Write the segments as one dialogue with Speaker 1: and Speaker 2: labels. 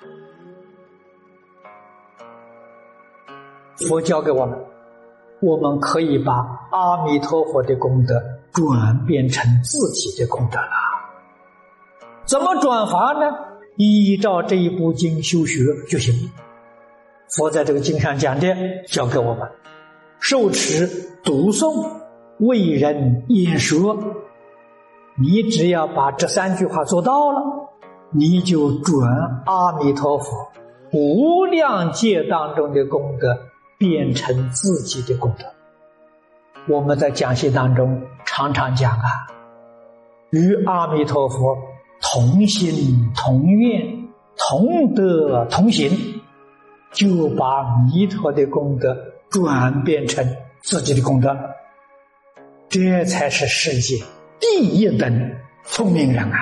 Speaker 1: 佛教给我们，我们可以把阿弥陀佛的功德转变成自己的功德了。怎么转法呢？依照这一部经修学就行。佛在这个经上讲的，教给我们受持、读诵、为人演说，你只要把这3句话做到了，你就转阿弥陀佛无量劫当中的功德变成自己的功德。我们在讲习当中常常讲与阿弥陀佛同心同愿同德同行，就把弥陀的功德转变成自己的功德，这才是世界第一等聪明人啊！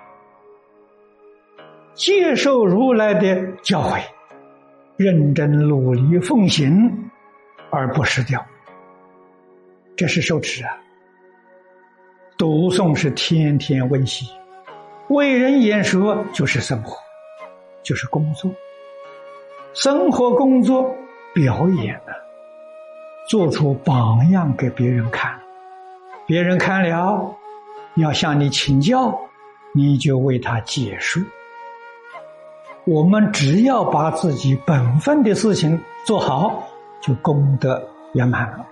Speaker 1: 接受如来的教诲，认真努力奉行，而不失掉，这是受持啊。读诵是天天温习，为人演说就是生活，就是工作。生活工作表演了，做出榜样给别人看，别人看了要向你请教，你就为他解说。我们只要把自己本分的事情做好，就功德圆满了。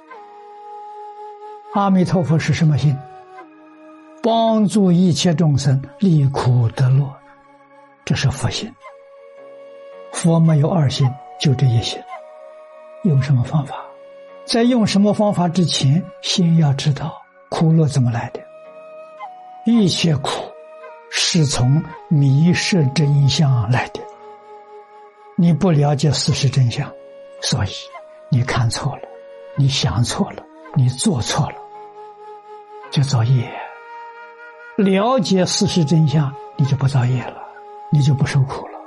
Speaker 1: 阿弥陀佛是什么心？帮助一切众生离苦得乐，这是佛心。佛没有二心，就这一心。用什么方法？在用什么方法之前，先要知道苦乐怎么来的。一切苦是从迷失真相来的，你不了解事实真相，所以你看错了，你想错了，你做错了，就造业。了解事实真相，你就不造业了，你就不受苦了。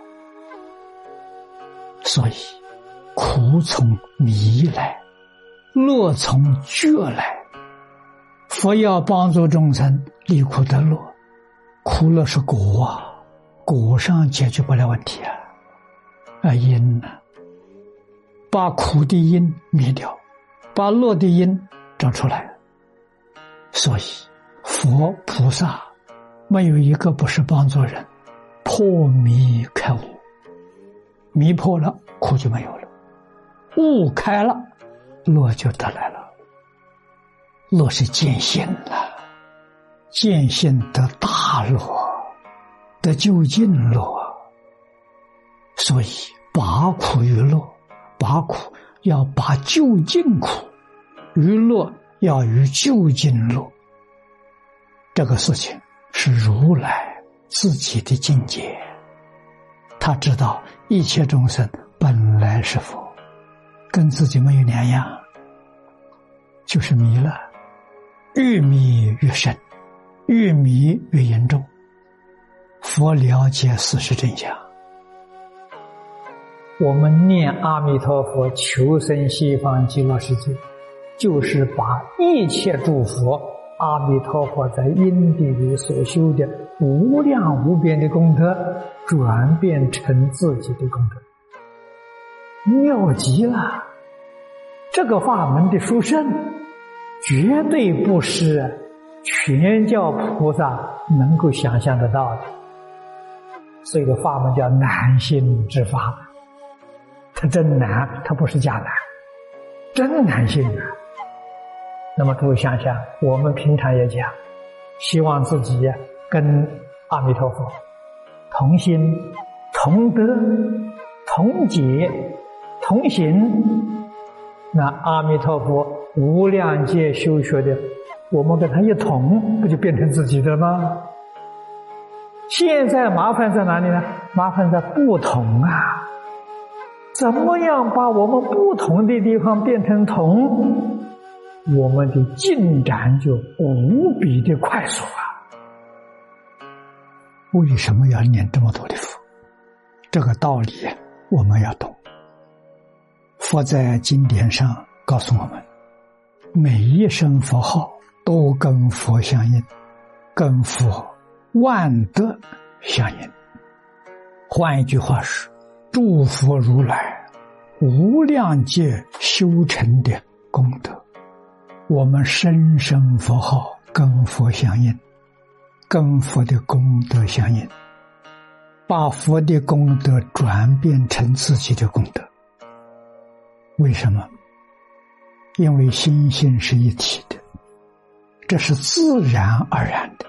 Speaker 1: 所以苦从迷来，乐从觉来。佛要帮助众生离苦得乐，苦乐是果啊，果上解决不了问题啊，因呢，把苦的因灭掉，把乐的因找出来。所以佛菩萨没有一个不是帮助人破迷开悟，迷破了苦就没有了，悟开了乐就得来了。乐是见性了，见性得大乐，得究竟乐。所以拔苦于乐，拔苦要拔究竟苦，于乐要于究竟乐。这个事情是如来自己的境界，他知道一切众生本来是佛，跟自己没有两样，就是迷了，越迷越深，越迷越严重。佛了解事实真相，我们念阿弥陀佛求生西方极乐世界，就是把一切诸佛阿弥陀佛在因地里所修的无量无边的功德转变成自己的功德，妙极了。这个法门的殊胜绝对不是全教菩萨能够想象得到的，所以的法门叫难信之法，它真难，它不是假难，真难信啊。那么诸位想想，我们平常也讲，希望自己跟阿弥陀佛同心同德同解同行，那阿弥陀佛无量劫修学的，我们跟他一同，不就变成自己的吗？现在麻烦在哪里呢？麻烦在不同啊！怎么样把我们不同的地方变成同？我们的进展就无比的快速啊！为什么要念这么多的佛？这个道理我们要懂。佛在经典上告诉我们，每一声佛号都跟佛相应，跟佛万德相应。 换一句话是，诸佛如来无量劫修成的功德，我们声声佛号跟佛相应，跟佛的功德相应，把佛的功德转变成自己的功德。为什么？因为心性是一体的，这是自然而然的。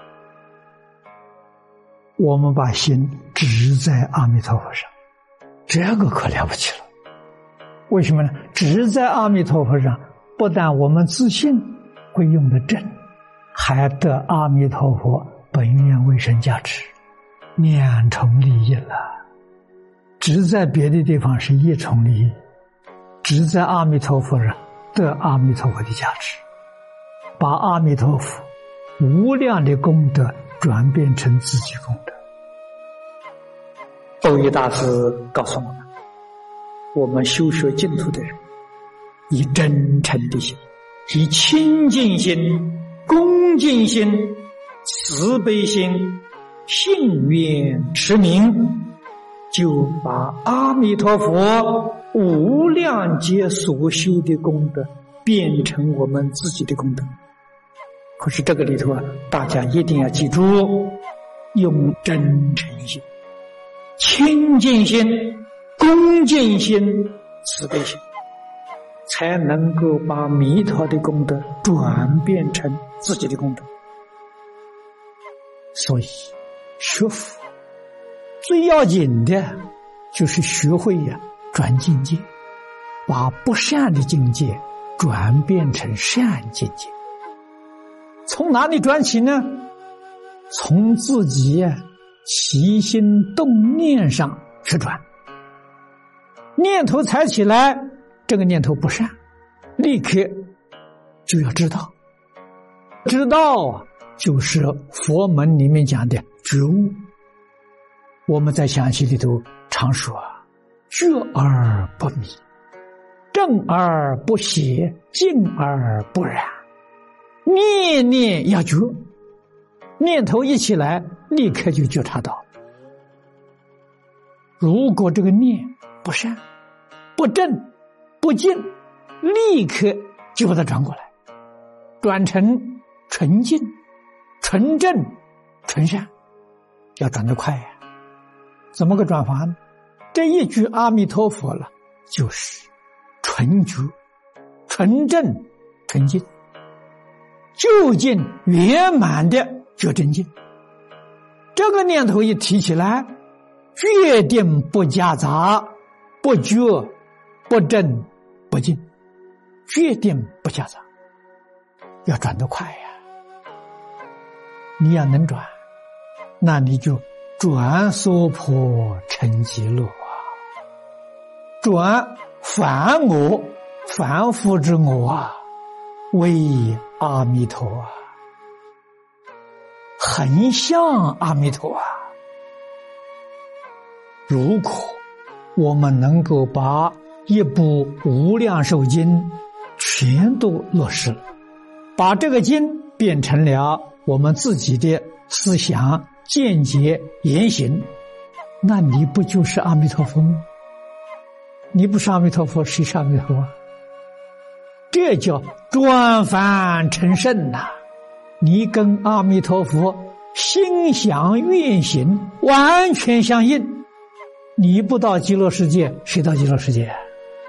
Speaker 1: 我们把心执在阿弥陀佛上，这个可了不起了。为什么呢？执在阿弥陀佛上，不但我们自信会用得正，还得阿弥陀佛本愿威神加持，两重利益了。执在别的地方是一重利益，执在阿弥陀佛上得阿弥陀佛的加持，把阿弥陀佛无量的功德转变成自己功德。蕅益大师告诉我们修学净土的人，以真诚的心，以清净心、恭敬心、慈悲心、信愿持名，就把阿弥陀佛无量劫所修的功德变成我们自己的功德。可是这个里头大家一定要记住，用真诚心、清净心、恭敬心、慈悲心，才能够把弥陀的功德转变成自己的功德。所以学佛最要紧的就是学会转境界，把不善的境界转变成善境界。从哪里转起呢？从自己起心动念上去转。念头才起来，这个念头不善，立刻就要知道。知道就是佛门里面讲的觉悟。我们在详细里头常说，觉而不迷，正而不邪，静而不染。念念要觉，念头一起来，立刻就觉察到。如果这个念不善、不正、不净，立刻就把它转过来，转成纯净、纯正、纯善，要转得快呀。怎么个转法呢？这一句阿弥陀佛了，就是纯觉、纯正、纯净，究竟圆满的觉真净。这个念头一提起来，决定不夹杂、不觉、不正、不净，决定不夹杂，要转得快呀。你要能转，那你就转娑婆成极乐啊，转凡我、凡夫之我啊，为阿弥陀啊，很像阿弥陀啊。如果我们能够把一部无量寿经全都落实了，把这个经变成了我们自己的思想、见解、言行，那你不就是阿弥陀佛吗？你不是阿弥陀佛，谁是阿弥陀佛？这叫转凡成圣呐！你跟阿弥陀佛心想愿行完全相应，你不到极乐世界，谁到极乐世界？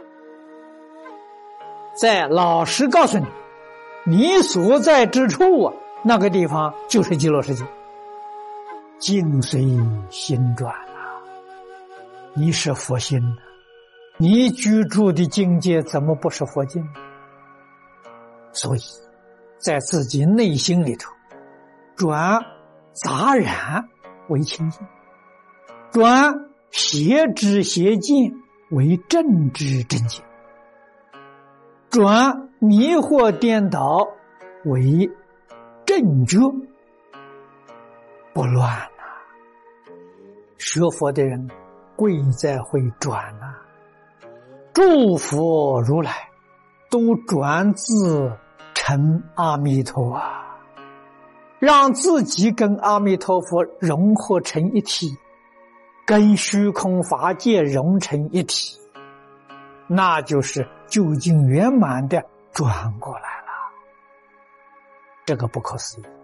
Speaker 1: 再老实告诉你，你所在之处那个地方就是极乐世界。境随心转啊，你是佛心啊，你居住的境界怎么不是佛境？所以在自己内心里头转杂染为清净，转邪知邪见为正知正见，转迷惑颠倒为正觉，不乱啊。学佛的人贵在会转啊，诸佛如来都转自成阿弥陀啊，让自己跟阿弥陀佛融合成一体， 跟虚空法界融成一体，那就是究竟圆满的转过来了，这个不可思议。